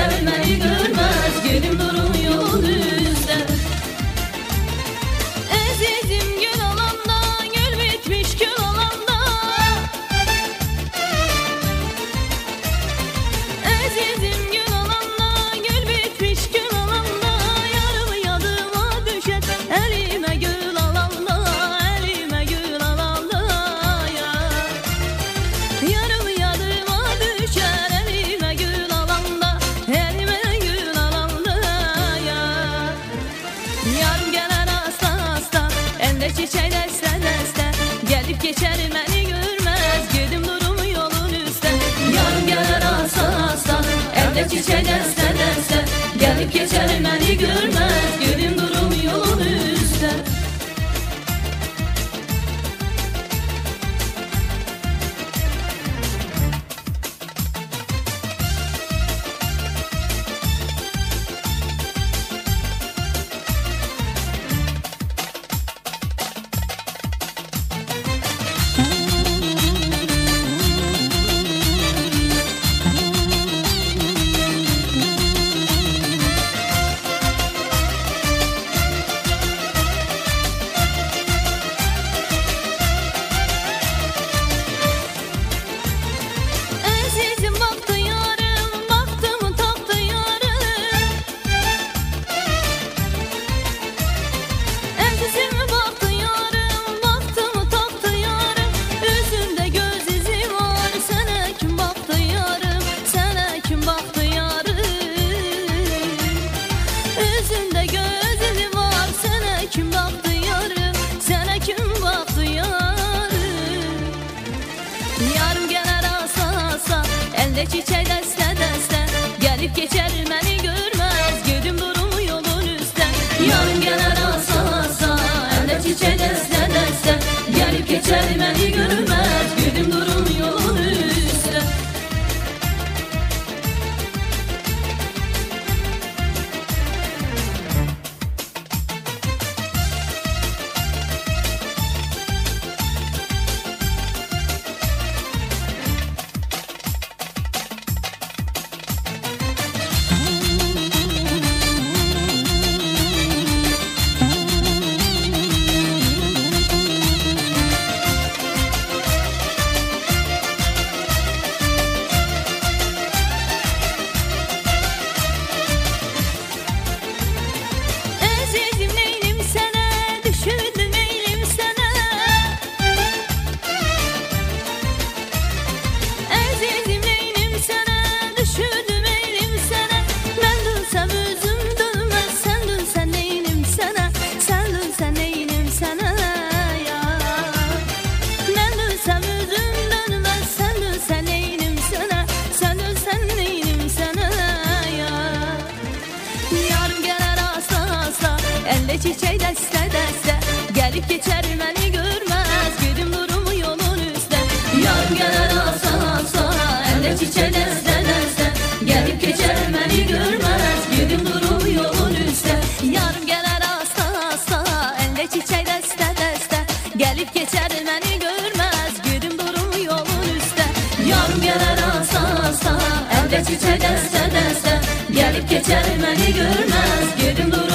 geçer beni görmez, gedim durum yolun üstte. Ezizim gül alanda, gül bitmiş gül alanda. Ezizim gül alanda, gül bitmiş gül alanda. Yarım yadıma düşer elime gül alanda, elime gül alanda ya. Yarım yadıma düşer elime gül alanda, elime gül alanda ya. Yarım gelir hasta hasta, elde çiçeği deste deste. Gelip geçer beni görmez, gedim durum yolun üstte. Yarım gelir hasta hasta, elde çiçeği deste deste. Gelip geçer beni görmez, gedim durum yolun üstte. Ezizim baktı yarım, baktım taktı yarım. Ezizim baktı yarım, baktım taktı yarım. Üzünde göz izi var, sana kim baktı yarım, sana kim baktı yarım. Üzünde göz izi var, sana kim baktı yarım, sana kim baktı yarım. Yarım gelir asa asa, elde çiçeği deste deste. Gelip geçer beni görmez, gedim durum yolun üstte. Yarım gelir asa asa, elde çiçeği deste deste. Gelip geçer beni görmez, gedim durum yolun üstte. Ezizim neylim sana, düşündüm eylim sana. Ezizim neylim sana, düşündüm eylim sana. Ben dönsem özüm dönmez, sen dönsen neylim sana, sen dönsen neylim sana ya. Ben dönsem özüm dönmez, sen dönsen neylim sana, sen dönsen neylim sana ya. Yarım gelir asa asa, elde çiçeği deste deste. Gelip geçer beni görmez, gedim durumu yolun üstte. Yarım gelir asa asa, elde çiçeği deste deste. Gelip geçer beni görmez, gedim durumu yolun üstte. Yarım gelir asa asa, elde çiçeği deste deste. Gelip geçer beni görmez, gedim durumu yolun üstte. Yarım gelir asa asa, elde çiçeği deste deste. Gelip geçer beni görmez, gedim durumu